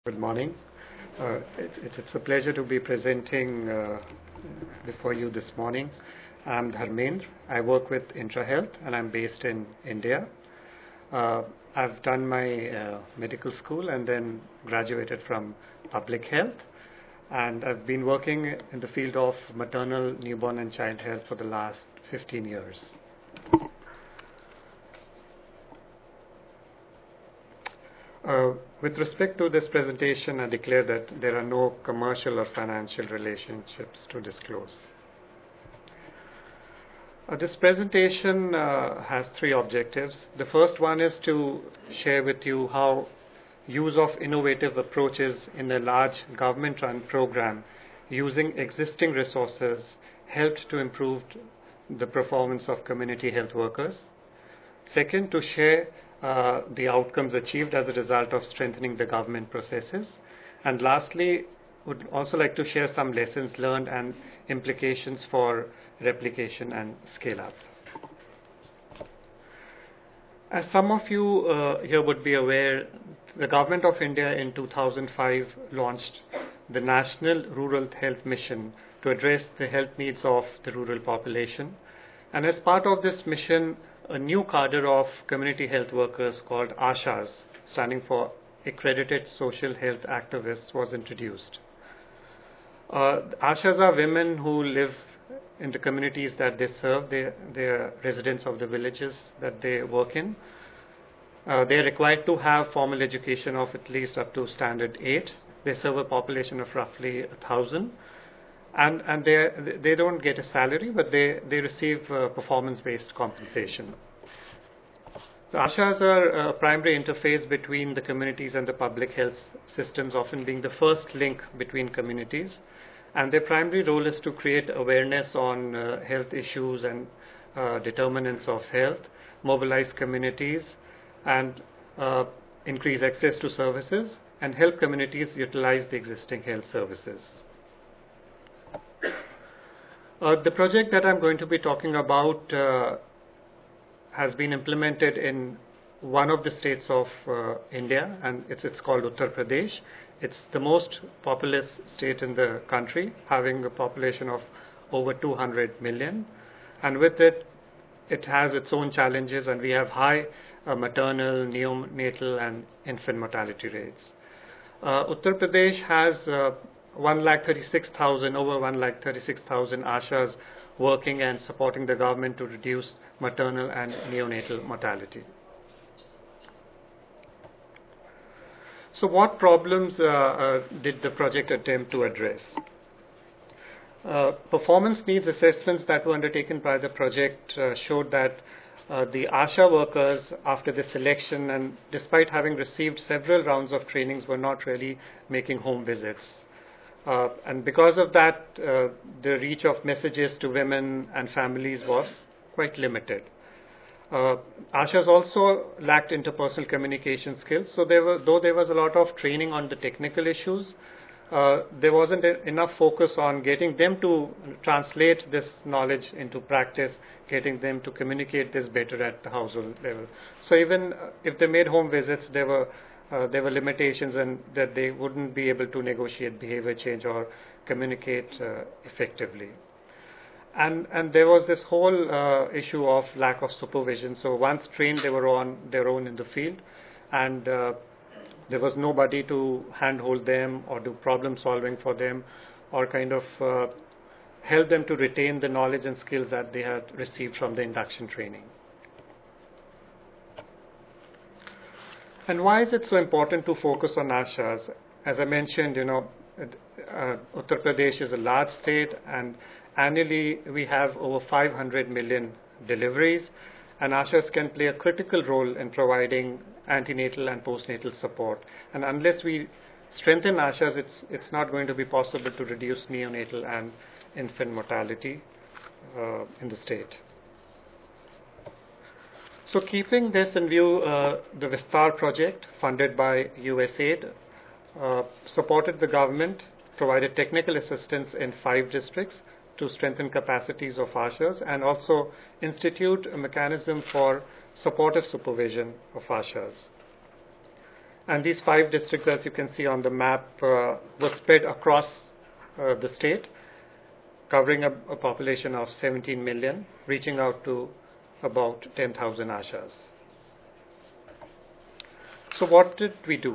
Good morning. It's a pleasure to be presenting before you this morning. I'm Dharmendra. I work with IntraHealth and I'm based in India. I've done my medical school and then graduated from public health. And I've been working in the field of maternal, newborn and child health for the last 15 years. With respect to this presentation, I declare that there are no commercial or financial relationships to disclose. This presentation has three objectives. The first one is to share with you how use of innovative approaches in a large government-run program using existing resources helped to improve the performance of community health workers. Second, to share the outcomes achieved as a result of strengthening the government processes. And lastly, would also like to share some lessons learned and implications for replication and scale-up. As some of you here would be aware, the Government of India in 2005 launched the National Rural Health Mission to address the health needs of the rural population. And as part of this mission, a new cadre of community health workers called ASHAs, standing for Accredited Social Health Activists, was introduced. ASHAs are women who live in the communities that they serve. They are residents of the villages that they work in. They are required to have formal education of at least up to standard 8. They serve a population of roughly 1,000. And they don't get a salary, but they receive performance-based compensation. The ASHAs are a primary interface between the communities and the public health systems, often being the first link between communities. And their primary role is to create awareness on health issues and determinants of health, mobilize communities, and increase access to services, and help communities utilize the existing health services. The project that I'm going to be talking about has been implemented in one of the states of India, and it's called Uttar Pradesh. It's the most populous state in the country, having a population of over 200 million. And with it, it has its own challenges, and we have high maternal, neonatal, and infant mortality rates. Uttar Pradesh has over 136,000 ASHAs working and supporting the government to reduce maternal and neonatal mortality. So what problems did the project attempt to address? Performance needs assessments that were undertaken by the project showed that the ASHA workers, after the selection and despite having received several rounds of trainings, were not really making home visits. And because of that, the reach of messages to women and families was quite limited. ASHAs also lacked interpersonal communication skills, so though there was a lot of training on the technical issues, there wasn't enough focus on getting them to translate this knowledge into practice, getting them to communicate this better at the household level. So even if they made home visits, there were limitations, and that they wouldn't be able to negotiate behavior change or communicate effectively. And there was this whole issue of lack of supervision. So once trained, they were on their own in the field, and there was nobody to handhold them or do problem solving for them, or kind of help them to retain the knowledge and skills that they had received from the induction training. And why is it so important to focus on ASHAs? As I mentioned, Uttar Pradesh is a large state, and annually we have over 500 million deliveries, and ASHAs can play a critical role in providing antenatal and postnatal support. And unless we strengthen ASHAs, it's not going to be possible to reduce neonatal and infant mortality in the state. So keeping this in view, the Vistar project, funded by USAID, supported the government, provided technical assistance in 5 districts to strengthen capacities of ASHAs, and also institute a mechanism for supportive supervision of ASHAs. And these 5 districts, as you can see on the map, were spread across the state, covering a population of 17 million, reaching out to about 10,000 ASHAs. So what did we do?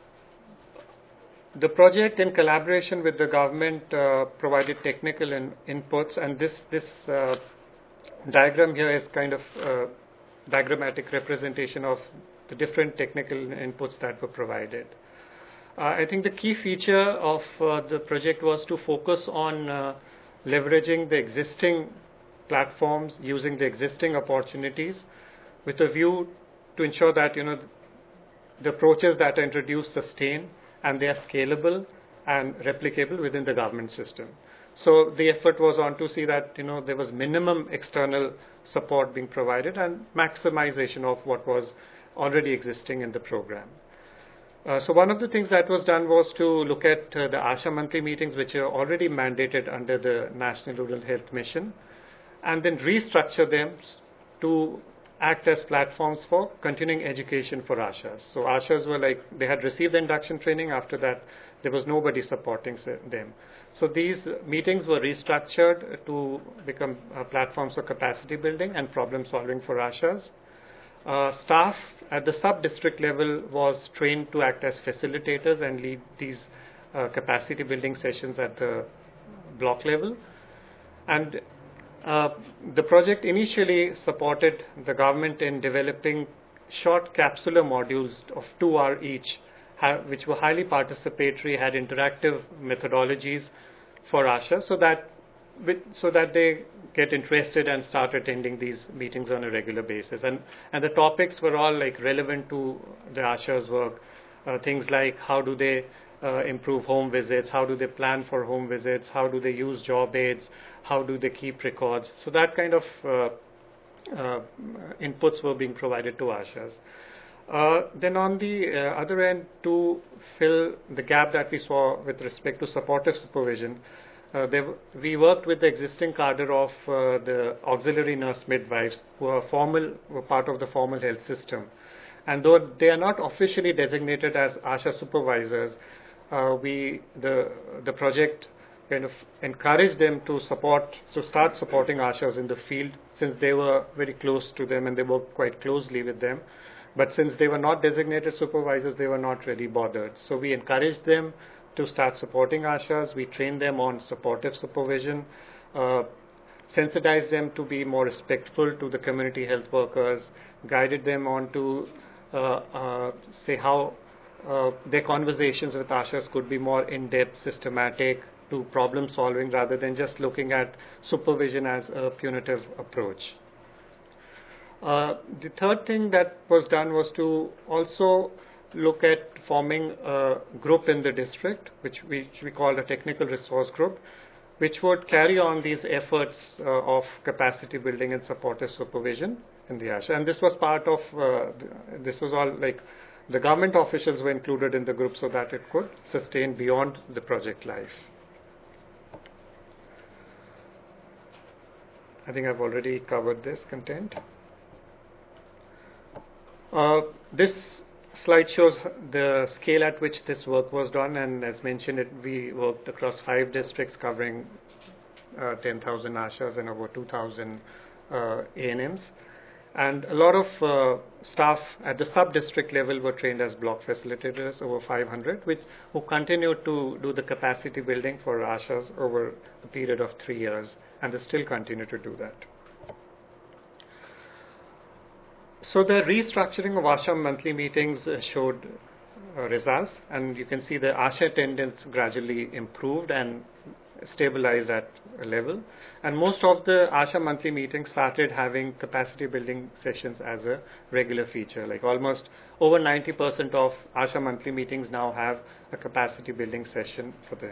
The project, in collaboration with the government, provided technical inputs, and this diagram here is kind of a diagrammatic representation of the different technical inputs that were provided. I think the key feature of the project was to focus on leveraging the existing platforms, using the existing opportunities, with a view to ensure that the approaches that are introduced sustain and they are scalable and replicable within the government system. So the effort was on to see that there was minimum external support being provided and maximization of what was already existing in the program. So one of the things that was done was to look at the ASHA monthly meetings, which are already mandated under the National Rural Health Mission, and then restructure them to act as platforms for continuing education for ASHAs. So ASHAs were they had received the induction training. After that, there was nobody supporting them. So these meetings were restructured to become platforms for capacity building and problem solving for ASHAs. Staff at the sub-district level was trained to act as facilitators and lead these capacity building sessions at the block level. And the project initially supported the government in developing short capsular modules of 2 hours each, which were highly participatory, had interactive methodologies for ASHA, so that they get interested and start attending these meetings on a regular basis. And the topics were all relevant to the ASHA's work. Things like how do they improve home visits, how do they plan for home visits, how do they use job aids, how do they keep records. So that kind of inputs were being provided to ASHAs. Then on the other end, to fill the gap that we saw with respect to supportive supervision, we worked with the existing cadre of the auxiliary nurse midwives who are part of the formal health system. And though they are not officially designated as ASHA supervisors, the project kind of encouraged them to start supporting ASHAs in the field, since they were very close to them and they worked quite closely with them. But since they were not designated supervisors, they were not really bothered. So we encouraged them to start supporting ASHAs. We trained them on supportive supervision, sensitized them to be more respectful to the community health workers, guided them on to say how their conversations with ASHAs could be more in-depth, systematic, to problem solving rather than just looking at supervision as a punitive approach. The third thing that was done was to also look at forming a group in the district, which we called a technical resource group, which would carry on these efforts of capacity building and supportive supervision in the ASHA. And this was part of, this was all the government officials were included in the group so that it could sustain beyond the project life. I think I've already covered this content. This slide shows the scale at which this work was done, and as mentioned, we worked across 5 districts covering 10,000 ASHAs and over 2,000 ANMs. And a lot of staff at the sub-district level were trained as block facilitators, over 500, who continued to do the capacity building for ASHAs over a period of 3 years, and they still continue to do that. So the restructuring of ASHA monthly meetings showed results, and you can see the ASHA attendance gradually improved and stabilized at a level. And most of the ASHA monthly meetings started having capacity building sessions as a regular feature. Almost over 90% of ASHA monthly meetings now have a capacity building session for them.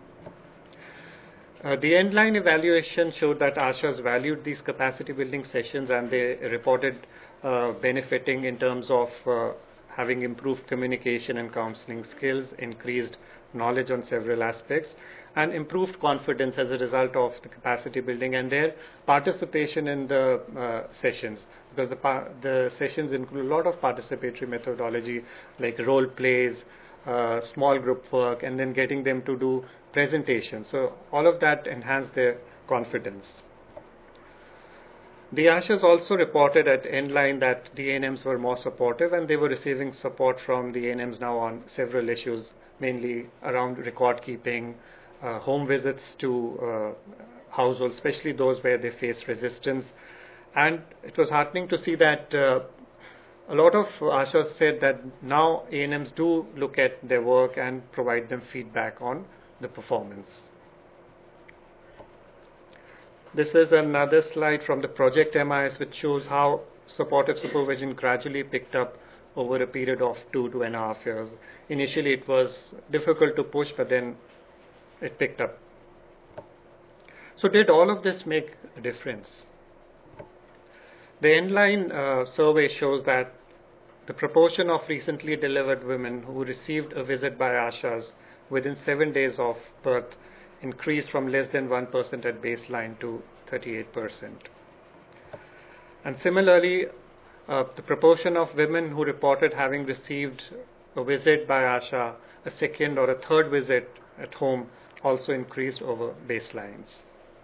The end-line evaluation showed that ASHAs valued these capacity building sessions, and they reported benefiting in terms of having improved communication and counseling skills, increased knowledge on several aspects, and improved confidence as a result of the capacity building and their participation in the sessions, because the sessions include a lot of participatory methodology like role plays, small group work, and then getting them to do presentations. So all of that enhanced their confidence. The ASHAs also reported at Endline that the ANMs were more supportive, and they were receiving support from the ANMs now on several issues, mainly around record keeping, home visits to households, especially those where they face resistance. And it was heartening to see that a lot of ASHAs said that now ANMs do look at their work and provide them feedback on the performance. This is another slide from the Project MIS, which shows how supportive supervision gradually picked up over a period of 2.5 years. Initially, it was difficult to push, but then it picked up. So did all of this make a difference? The Endline survey shows that the proportion of recently delivered women who received a visit by ASHAs within 7 days of birth increased from less than 1% at baseline to 38%. And similarly, the proportion of women who reported having received a visit by ASHA, a second or a third visit at home, also increased over baselines.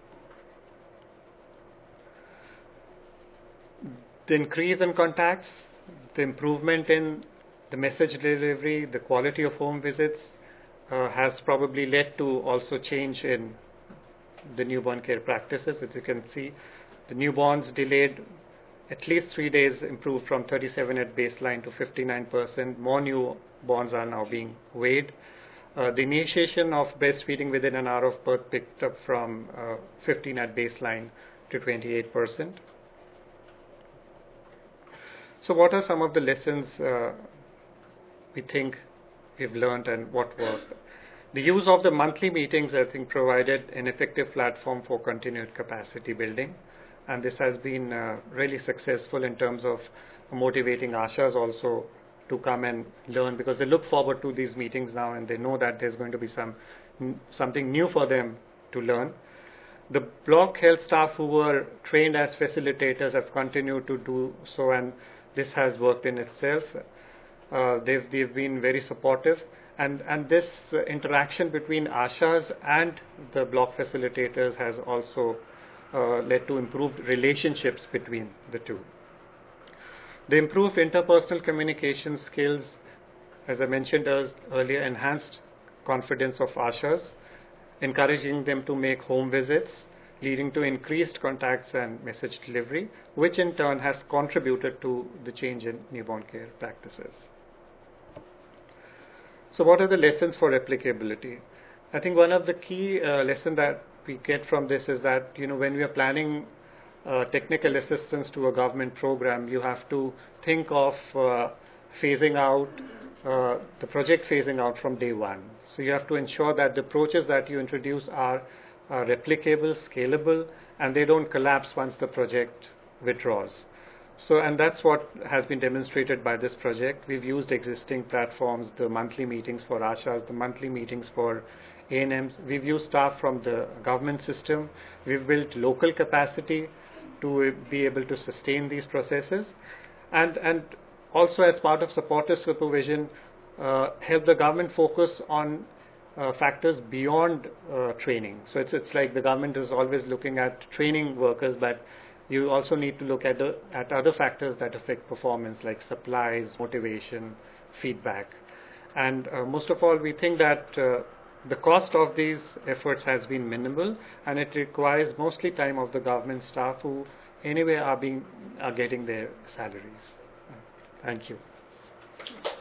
The increase in contacts, the improvement in the message delivery, the quality of home visits has probably led to also change in the newborn care practices. As you can see, the newborns delayed at least 3 days improved from 37 at baseline to 59%. More newborns are now being weighed. The initiation of breastfeeding within an hour of birth picked up from 15 at baseline to 28%. So what are some of the lessons we think we've learned and what worked? The use of the monthly meetings, I think, provided an effective platform for continued capacity building, and this has been really successful in terms of motivating ASHAs also to come and learn, because they look forward to these meetings now and they know that there's going to be something new for them to learn. The block health staff who were trained as facilitators have continued to do so, and this has worked in itself. They've been very supportive, and this interaction between ASHAs and the block facilitators has also led to improved relationships between the two. The improved interpersonal communication skills, as I mentioned earlier, enhanced confidence of ASHAs, encouraging them to make home visits, leading to increased contacts and message delivery, which in turn has contributed to the change in newborn care practices. So what are the lessons for replicability? I think one of the key lessons that we get from this is that, when we are planning technical assistance to a government program, you have to think of phasing out, the project phasing out from day one. So you have to ensure that the approaches that you introduce are replicable, scalable, and they don't collapse once the project withdraws. So, and that's what has been demonstrated by this project. We've used existing platforms, the monthly meetings for ASHAs, the monthly meetings for ANMs. We've used staff from the government system. We've built local capacity to be able to sustain these processes. And also, as part of supportive supervision, help the government focus on factors beyond training. So it's like the government is always looking at training workers, but you also need to look at other factors that affect performance, like supplies, motivation, feedback. And most of all, we think that the cost of these efforts has been minimal, and it requires mostly time of the government staff who anyway are getting their salaries. Thank you.